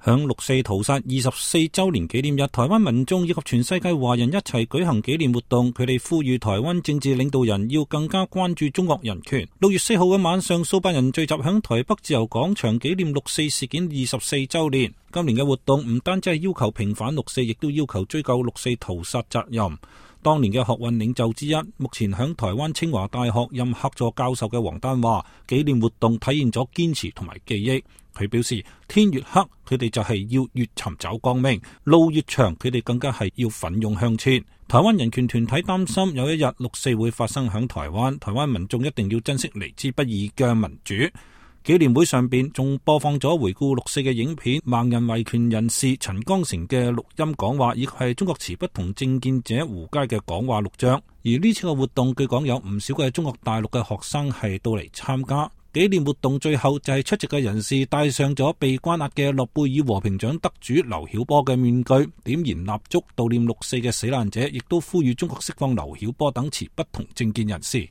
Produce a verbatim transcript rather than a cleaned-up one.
響六四屠殺二十四周年紀念日，台灣民眾以及全世界華人一齊舉行紀念活動，佢哋呼籲台灣政治領導人要更加關注中國人權。六月四號嘅晚上，數百人聚集響台北自由廣場紀念六四事件二十四周年。今年嘅活動唔單止係要求平反六四，亦都要求追究六四屠殺責任。當年嘅學運領袖之一，目前響台灣清華大學任客座教授嘅黃丹話，紀念活動體現咗堅持同埋記憶。佢表示，天越黑，佢哋就係要越尋找光明；路越長，佢哋更加係要奮勇向前。台灣人權團體擔心有一日六四會發生響台灣，台灣民眾一定要珍惜嚟之不易嘅民主。紀念會上邊仲播放咗回顧六四嘅影片，盲人維權人士陳光誠嘅錄音講話，以及係中國持不同政見者胡佳嘅講話錄像。而呢次嘅活動，據講有唔少嘅中國大陸嘅學生係到嚟參加。紀念活動最後就係出席嘅人士戴上咗被關押嘅諾貝爾和平獎得主劉曉波嘅面具，點燃蠟燭悼念六四嘅死難者，亦都呼籲中國釋放劉曉波等持不同政見人士。